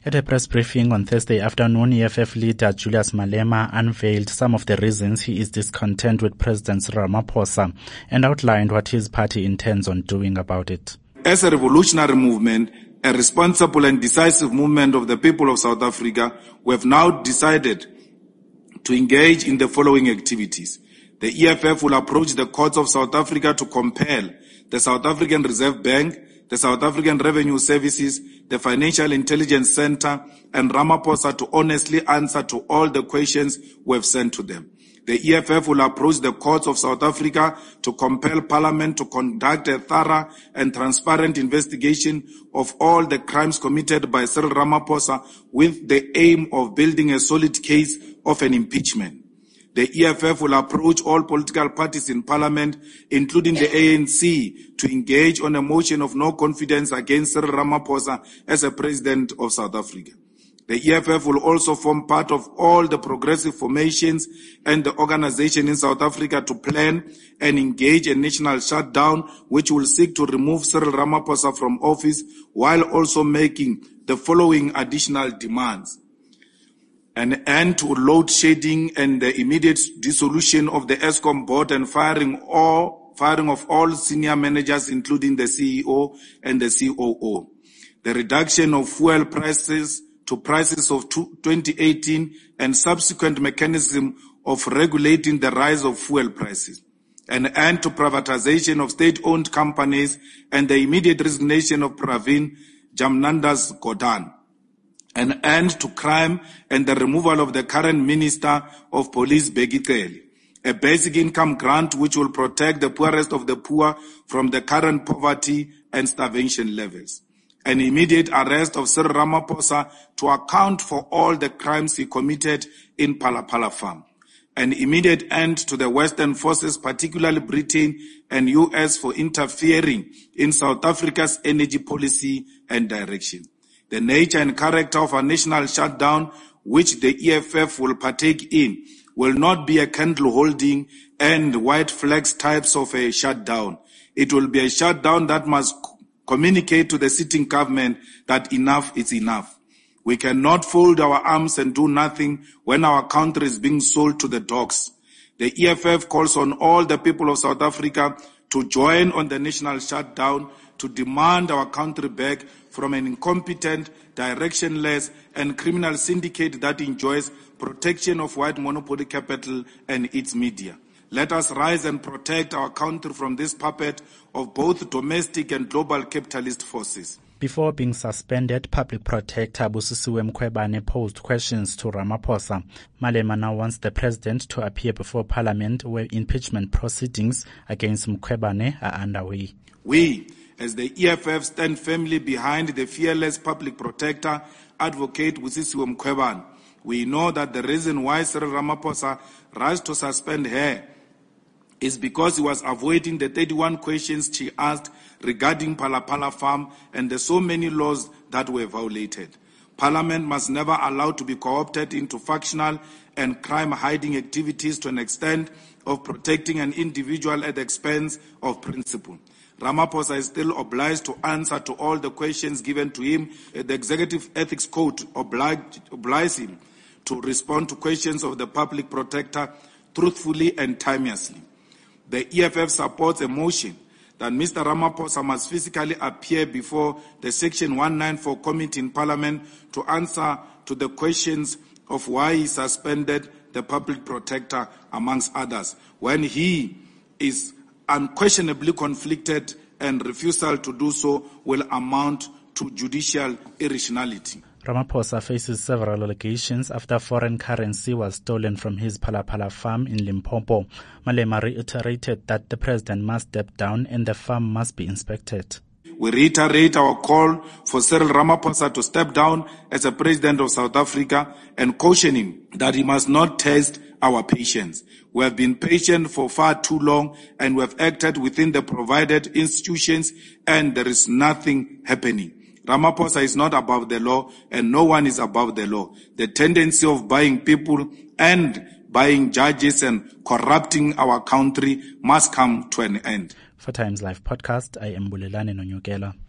At a press briefing on Thursday afternoon, EFF leader Julius Malema unveiled some of the reasons he is discontent with President Cyril Ramaphosa and outlined what his party intends on doing about it. As a revolutionary movement, a responsible and decisive movement of the people of South Africa, we have now decided to engage in the following activities. The EFF will approach the courts of South Africa to compel the South African Reserve Bank, the South African Revenue Services, the Financial Intelligence Center, and Ramaphosa to honestly answer to all the questions we have sent to them. The EFF will approach the courts of South Africa to compel Parliament to conduct a thorough and transparent investigation of all the crimes committed by Cyril Ramaphosa with the aim of building a solid case of an impeachment. The EFF will approach all political parties in Parliament, including the ANC, to engage on a motion of no confidence against Cyril Ramaphosa as a president of South Africa. The EFF will also form part of all the progressive formations and the organization in South Africa to plan and engage a national shutdown which will seek to remove Cyril Ramaphosa from office while also making the following additional demands. An end to load shedding and the immediate dissolution of the Eskom board and firing of all senior managers, including the CEO and the COO. The reduction of fuel prices to prices of 2018 and subsequent mechanism of regulating the rise of fuel prices. An end to privatization of state-owned companies and the immediate resignation of Pravin Jamnandas Godan. An end to crime and the removal of the current Minister of Police, Bheki Cele. A basic income grant which will protect the poorest of the poor from the current poverty and starvation levels. An immediate arrest of Cyril Ramaphosa to account for all the crimes he committed in Phala Farm. An immediate end to the Western forces, particularly Britain and US, for interfering in South Africa's energy policy and direction. The nature and character of a national shutdown, which the EFF will partake in, will not be a candle holding and white flags types of a shutdown. It will be a shutdown that must communicate to the sitting government that enough is enough. We cannot fold our arms and do nothing when our country is being sold to the dogs. The EFF calls on all the people of South Africa to join on the national shutdown to demand our country back from an incompetent, directionless, and criminal syndicate that enjoys protection of white monopoly capital and its media. Let us rise and protect our country from this puppet of both domestic and global capitalist forces. Before being suspended, Public Protector Busisiwe Mkhwebane posed questions to Ramaphosa. Malema now wants the president to appear before Parliament where impeachment proceedings against Mkhwebane are underway. We, as the EFF, stand firmly behind the fearless Public Protector, Advocate Busisiwe Mkhwebane. We know that the reason why Cyril Ramaphosa rushed to suspend her is because he was avoiding the 31 questions she asked regarding Phala Farm and the so many laws that were violated. Parliament must never allow to be co-opted into factional and crime-hiding activities to an extent of protecting an individual at the expense of principle. Ramaphosa is still obliged to answer to all the questions given to him. The Executive Ethics Code obliges him to respond to questions of the Public Protector truthfully and timeously. The EFF supports a motion that Mr. Ramaphosa must physically appear before the Section 194 committee in Parliament to answer to the questions of why he suspended the Public Protector, amongst others, when he is unquestionably conflicted and refusal to do so will amount to judicial irrationality. Ramaphosa faces several allegations after foreign currency was stolen from his Phala farm in Limpopo. Malema reiterated that the president must step down and the farm must be inspected. We reiterate our call for Cyril Ramaphosa to step down as a president of South Africa and caution him that he must not test our patience. We have been patient for far too long and we have acted within the provided institutions and there is nothing happening. Ramaphosa is not above the law and no one is above the law. The tendency of buying people and buying judges and corrupting our country must come to an end. For Times Live Podcast, I am Bulelani Nonyukela.